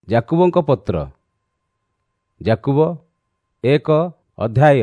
ଯାକୁବଙ୍କ ପତ୍ର ଯାକୁବ 1 ଅଧ୍ୟାୟ।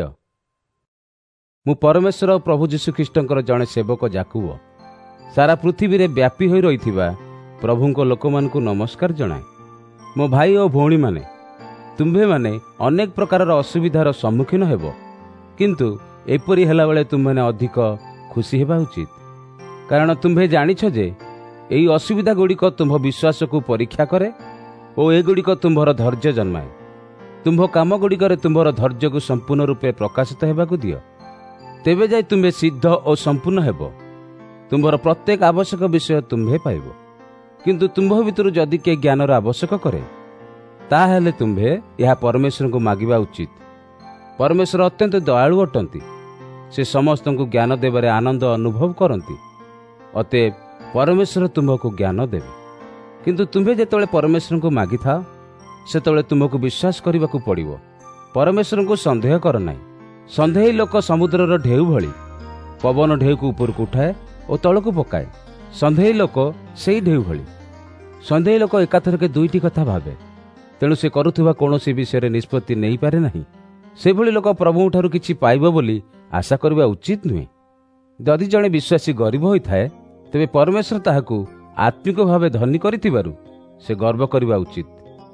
ମୁଁ ପରମେଶ୍ୱର ପ୍ରଭୁ ଯୀଶୁଖ୍ରୀଷ୍ଟଙ୍କର ଜଣେ ସେବକ ଯାକୁବ ସାରା ପୃଥିବୀରେ ବ୍ୟାପୀ ହୋଇ ରହିଥିବା ପ୍ରଭୁଙ୍କ ଲୋକମାନଙ୍କୁ ନମସ୍କାର ଜଣାଏ। ମୋ ଭାଇ ଓ ଭଉଣୀମାନେ, ତୁମ୍ଭେମାନେ ଅନେକ ପ୍ରକାରର ଅସୁବିଧାର ସମ୍ମୁଖୀନ ହେବ, କିନ୍ତୁ ଏପରି ହେଲାବେଳେ ତୁମ୍ଭେମାନେ ଅଧିକ ଖୁସି ହେବା ଉଚିତ। କାରଣ ତୁମ୍ଭେ ଜାଣିଛ ଯେ ଏହି ଅସୁବିଧା ଗୁଡ଼ିକ ତୁମ୍ଭ ବିଶ୍ୱାସକୁ ପରୀକ୍ଷା କରେ ଓ ଏଗୁଡ଼ିକ ତୁମ୍ଭର ଧୈର୍ଯ୍ୟ ଜନ୍ମାଏ। ତୁମ୍ଭ କାମଗୁଡ଼ିକରେ ତୁମ୍ଭର ଧୈର୍ଯ୍ୟକୁ ସମ୍ପୂର୍ଣ୍ଣ ରୂପେ ପ୍ରକାଶିତ ହେବାକୁ ଦିଅ, ତେବେ ଯାଇ ତୁମ୍ଭେ ସିଦ୍ଧ ଓ ସମ୍ପୂର୍ଣ୍ଣ ହେବ। ତୁମ୍ଭର ପ୍ରତ୍ୟେକ ଆବଶ୍ୟକ ବିଷୟ ତୁମ୍ଭେ ପାଇବ। କିନ୍ତୁ ତୁମ୍ଭ ଭିତରୁ ଯଦି କିଏ ଜ୍ଞାନର ଆବଶ୍ୟକ କରେ, ତାହେଲେ ତୁମ୍ଭେ ଏହା ପରମେଶ୍ୱରଙ୍କୁ ମାଗିବା ଉଚିତ। ପରମେଶ୍ୱର ଅତ୍ୟନ୍ତ ଦୟାଳୁ ଅଟନ୍ତି, ସେ ସମସ୍ତଙ୍କୁ ଜ୍ଞାନ ଦେବାରେ ଆନନ୍ଦ ଅନୁଭବ କରନ୍ତି। ଅତଏବ ପରମେଶ୍ୱର ତୁମ୍ଭକୁ ଜ୍ଞାନ ଦେବେ। କିନ୍ତୁ ତୁମ୍ଭେ ଯେତେବେଳେ ପରମେଶ୍ୱରଙ୍କୁ ମାଗିଥାଅ, ସେତେବେଳେ ତୁମକୁ ବିଶ୍ୱାସ କରିବାକୁ ପଡ଼ିବ। ପରମେଶ୍ୱରଙ୍କୁ ସନ୍ଦେହ କର ନାହିଁ। ସନ୍ଦେହୀ ଲୋକ ସମୁଦ୍ରର ଢେଉ ଭଳି, ପବନ ଢେଉକୁ ଉପରକୁ ଉଠାଏ ଓ ତଳକୁ ପକାଏ। ସନ୍ଦେହୀ ଲୋକ ସେଇ ଢେଉ ଭଳି। ସନ୍ଦେହୀ ଲୋକ ଏକାଥରକେ ଦୁଇଟି କଥା ଭାବେ, ତେଣୁ ସେ କରୁଥିବା କୌଣସି ବିଷୟରେ ନିଷ୍ପତ୍ତି ନେଇପାରେ ନାହିଁ। ସେଭଳି ଲୋକ ପ୍ରଭୁଙ୍କଠାରୁ କିଛି ପାଇବ ବୋଲି ଆଶା କରିବା ଉଚିତ ନୁହେଁ। ଯଦି ଜଣେ ବିଶ୍ୱାସୀ ଗରିବ ହୋଇଥାଏ, ତେବେ ପରମେଶ୍ୱର ତାହାକୁ ଆତ୍ମିକ ଭାବେ ଧନୀ କରିଥିବାରୁ ସେ ଗର୍ବ କରିବା ଉଚିତ।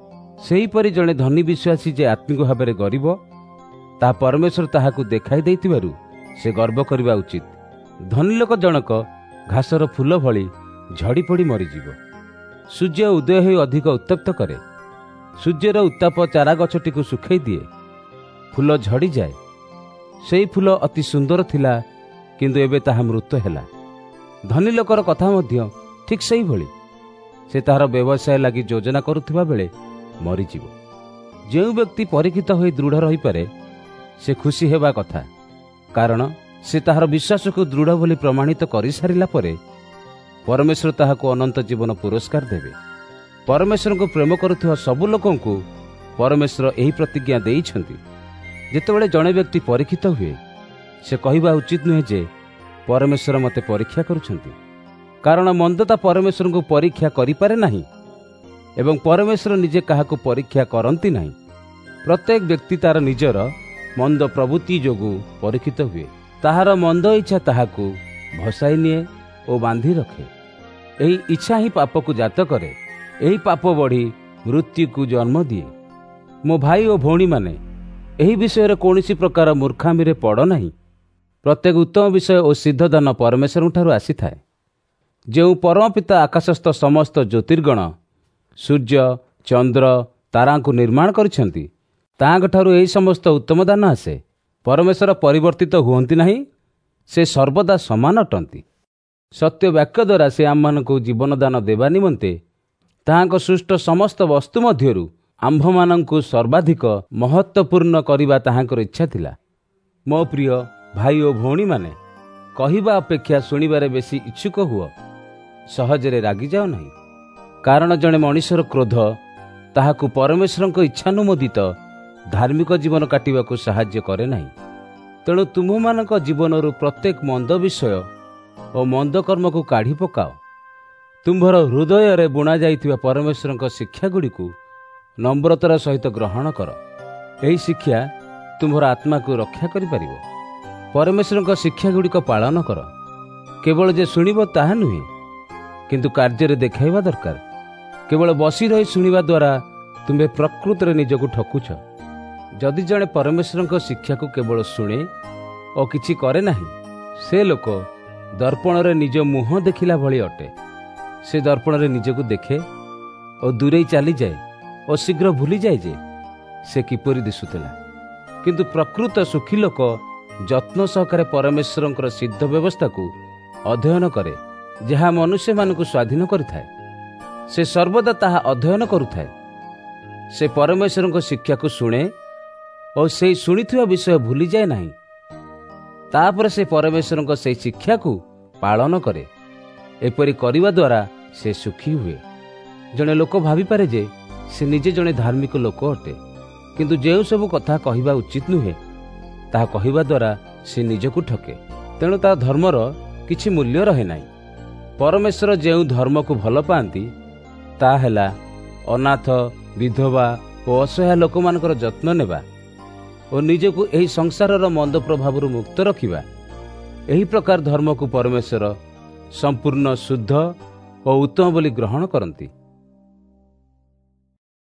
ସେହିପରି ଜଣେ ଧନୀ ବିଶ୍ୱାସୀ ଯେ ଆତ୍ମିକ ଭାବରେ ଗରିବ, ତାହା ପରମେଶ୍ୱର ତାହାକୁ ଦେଖାଇ ଦେଇଥିବାରୁ ସେ ଗର୍ବ କରିବା ଉଚିତ। ଧନୀ ଲୋକ ଜଣକ ଘାସର ଫୁଲ ଭଳି ଝଡ଼ି ପଡ଼ି ମରିଯିବ। ସୂର୍ଯ୍ୟ ଉଦୟ ହୋଇ ଅଧିକ ଉତ୍ତପ୍ତ କରେ। ସୂର୍ଯ୍ୟର ଉତ୍ତାପ ଚାରା ଗଛଟିକୁ ଶୁଖାଇ ଦିଏ, ଫୁଲ ଝଡ଼ିଯାଏ। ସେହି ଫୁଲ ଅତି ସୁନ୍ଦର ଥିଲା, କିନ୍ତୁ ଏବେ ତାହା ମୃତ ହେଲା। ଧନୀ ଲୋକର କଥା ମଧ୍ୟ ଠିକ୍ ସେହିଭଳି। ସେ ତାହାର ବ୍ୟବସାୟ ଲାଗି ଯୋଜନା କରୁଥିବା ବେଳେ ମରିଯିବ। ଯେଉଁ ବ୍ୟକ୍ତି ପରୀକ୍ଷିତ ହୋଇ ଦୃଢ଼ ରହିପାରେ, ସେ ଖୁସି ହେବା କଥା, କାରଣ ସେ ତାହାର ବିଶ୍ୱାସକୁ ଦୃଢ଼ ବୋଲି ପ୍ରମାଣିତ କରିସାରିଲା ପରେ ପରମେଶ୍ୱର ତାହାକୁ ଅନନ୍ତ ଜୀବନ ପୁରସ୍କାର ଦେବେ। ପରମେଶ୍ୱରଙ୍କୁ ପ୍ରେମ କରୁଥିବା ସବୁ ଲୋକଙ୍କୁ ପରମେଶ୍ୱର ଏହି ପ୍ରତିଜ୍ଞା ଦେଇଛନ୍ତି। ଯେତେବେଳେ ଜଣେ ବ୍ୟକ୍ତି ପରୀକ୍ଷିତ ହୁଏ, ସେ କହିବା ଉଚିତ ନୁହେଁ ଯେ ପରମେଶ୍ୱର ମୋତେ ପରୀକ୍ଷା କରୁଛନ୍ତି, କାରଣ ମନ୍ଦତା ପରମେଶ୍ୱରଙ୍କୁ ପରୀକ୍ଷା କରିପାରେ ନାହିଁ ଏବଂ ପରମେଶ୍ୱର ନିଜେ କାହାକୁ ପରୀକ୍ଷା କରନ୍ତି ନାହିଁ। ପ୍ରତ୍ୟେକ ବ୍ୟକ୍ତି ତାର ନିଜର ମନ୍ଦ ପ୍ରବୃତ୍ତି ଯୋଗୁଁ ପରୀକ୍ଷିତ ହୁଏ। ତାହାର ମନ୍ଦ ଇଚ୍ଛା ତାହାକୁ ଭସାଇ ନିଏ ଓ ବାନ୍ଧି ରଖେ। ଏହି ଇଚ୍ଛା ହିଁ ପାପକୁ ଜାତ କରେ। ଏହି ପାପ ବଢ଼ି ମୃତ୍ୟୁକୁ ଜନ୍ମ ଦିଏ। ମୋ ଭାଇ ଓ ଭଉଣୀମାନେ, ଏହି ବିଷୟରେ କୌଣସି ପ୍ରକାର ମୂର୍ଖାମିରେ ପଡ଼ ନାହିଁ। ପ୍ରତ୍ୟେକ ଉତ୍ତମ ବିଷୟ ଓ ସିଦ୍ଧ ଦାନ ପରମେଶ୍ୱରଙ୍କଠାରୁ ଆସିଥାଏ। ଯେଉଁ ପରମପିତା ଆକାଶସ୍ଥ ସମସ୍ତ ଜ୍ୟୋତିର୍ଗଣ, ସୂର୍ଯ୍ୟ, ଚନ୍ଦ୍ର, ତାରାଙ୍କୁ ନିର୍ମାଣ କରିଛନ୍ତି, ତାହାଙ୍କଠାରୁ ଏହି ସମସ୍ତ ଉତ୍ତମ ଦାନ ଆସେ। ପରମେଶ୍ୱର ପରିବର୍ତ୍ତିତ ହୁଅନ୍ତି ନାହିଁ, ସେ ସର୍ବଦା ସମାନ ଅଟନ୍ତି। ସତ୍ୟ ବାକ୍ୟ ଦ୍ୱାରା ସେ ଆମମାନଙ୍କୁ ଜୀବନଦାନ ଦେବା ନିମନ୍ତେ ତାହାଙ୍କ ସୃଷ୍ଟ ସମସ୍ତ ବସ୍ତୁ ମଧ୍ୟରୁ ଆମ୍ଭମାନଙ୍କୁ ସର୍ବାଧିକ ମହତ୍ତ୍ୱପୂର୍ଣ୍ଣ କରିବା ତାହାଙ୍କର ଇଚ୍ଛା ଥିଲା। ମୋ ପ୍ରିୟ ଭାଇ ଓ ଭଉଣୀମାନେ, କହିବା ଅପେକ୍ଷା ଶୁଣିବାରେ ବେଶୀ ଇଚ୍ଛୁକ ହୁଅ। ସହଜରେ ରାଗିଯାଅ ନାହିଁ, କାରଣ ଜଣେ ମଣିଷର କ୍ରୋଧ ତାହାକୁ ପରମେଶ୍ୱରଙ୍କ ଇଚ୍ଛାନୁମୋଦିତ ଧାର୍ମିକ ଜୀବନ କାଟିବାକୁ ସାହାଯ୍ୟ କରେ ନାହିଁ। ତେଣୁ ତୁମ୍ଭମାନଙ୍କ ଜୀବନରୁ ପ୍ରତ୍ୟେକ ମନ୍ଦ ବିଷୟ ଓ ମନ୍ଦ କର୍ମକୁ କାଢ଼ି ପକାଅ। ତୁମ୍ଭର ହୃଦୟରେ ବୁଣାଯାଇଥିବା ପରମେଶ୍ୱରଙ୍କ ଶିକ୍ଷାଗୁଡ଼ିକୁ ନମ୍ରତାର ସହିତ ଗ୍ରହଣ କର। ଏହି ଶିକ୍ଷା ତୁମ୍ଭର ଆତ୍ମାକୁ ରକ୍ଷା କରିପାରିବ। ପରମେଶ୍ୱରଙ୍କ ଶିକ୍ଷାଗୁଡ଼ିକ ପାଳନ କର। କେବଳ ଯେ ଶୁଣିବ ତାହା ନୁହେଁ, କିନ୍ତୁ କାର୍ଯ୍ୟରେ ଦେଖାଇବା ଦରକାର। କେବଳ ବସି ରହି ଶୁଣିବା ଦ୍ୱାରା ତୁମ୍ଭେ ପ୍ରକୃତରେ ନିଜକୁ ଠକୁଛ। ଯଦି ଜଣେ ପରମେଶ୍ୱରଙ୍କ ଶିକ୍ଷାକୁ କେବଳ ଶୁଣେ ଓ କିଛି କରେ ନାହିଁ, ସେ ଲୋକ ଦର୍ପଣରେ ନିଜ ମୁହଁ ଦେଖିଲା ଭଳି ଅଟେ। ସେ ଦର୍ପଣରେ ନିଜକୁ ଦେଖେ ଓ ଦୂରେଇ ଚାଲିଯାଏ ଓ ଶୀଘ୍ର ଭୁଲିଯାଏ ଯେ ସେ କିପରି ଦିଶୁଥିଲା। କିନ୍ତୁ ପ୍ରକୃତ ସୁଖୀ ଲୋକ ଯତ୍ନ ସହକାରେ ପରମେଶ୍ୱରଙ୍କର ସିଦ୍ଧ ବ୍ୟବସ୍ଥାକୁ ଅଧ୍ୟୟନ କରେ, ଯାହା ମନୁଷ୍ୟମାନଙ୍କୁ ସ୍ୱାଧୀନ କରିଥାଏ। ସେ ସର୍ବଦା ତାହା ଅଧ୍ୟୟନ କରୁଥାଏ। ସେ ପରମେଶ୍ୱରଙ୍କ ଶିକ୍ଷାକୁ ଶୁଣେ ଓ ସେହି ଶୁଣିଥିବା ବିଷୟ ଭୁଲିଯାଏ ନାହିଁ। ତାପରେ ସେ ପରମେଶ୍ୱରଙ୍କ ସେହି ଶିକ୍ଷାକୁ ପାଳନ କରେ। ଏପରି କରିବା ଦ୍ୱାରା ସେ ସୁଖୀ ହୁଏ। ଜଣେ ଲୋକ ଭାବିପାରେ ଯେ ସେ ନିଜେ ଜଣେ ଧାର୍ମିକ ଲୋକ ଅଟେ, କିନ୍ତୁ ଯେଉଁ ସବୁ କଥା କହିବା ଉଚିତ ନୁହେଁ, ତାହା କହିବା ଦ୍ୱାରା ସେ ନିଜକୁ ଠକେ। ତେଣୁ ତା ଧର୍ମର କିଛି ମୂଲ୍ୟ ରହେ ନାହିଁ। ପରମେଶ୍ୱର ଯେଉଁ ଧର୍ମକୁ ଭଲ ପାଆନ୍ତି, ତାହା ହେଲା ଅନାଥ ବିଧବା ଓ ଅସହାୟ ଲୋକମାନଙ୍କର ଯତ୍ନ ନେବା ଓ ନିଜକୁ ଏହି ସଂସାରର ମନ୍ଦ ପ୍ରଭାବରୁ ମୁକ୍ତ ରଖିବା, ଏହି ପ୍ରକାର ଧର୍ମକୁ ପରମେଶ୍ୱର ସମ୍ପୂର୍ଣ୍ଣ ଶୁଦ୍ଧ ଓ ଉତ୍ତମ ବୋଲି ଗ୍ରହଣ କରନ୍ତି।